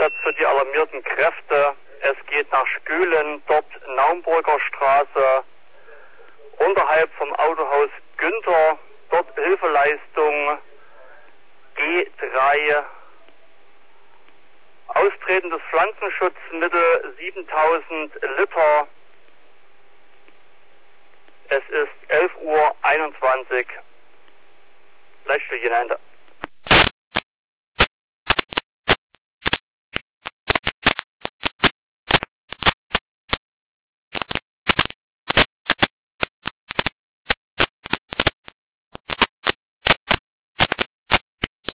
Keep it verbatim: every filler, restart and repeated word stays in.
Einsatz für die alarmierten Kräfte. Es geht nach Skülen, dort Naumburger Straße, unterhalb vom Autohaus Günther, dort Hilfeleistung G drei. Austretendes Pflanzenschutzmittel siebentausend Liter. Es ist elf Uhr einundzwanzig. Leitstückchen Ende.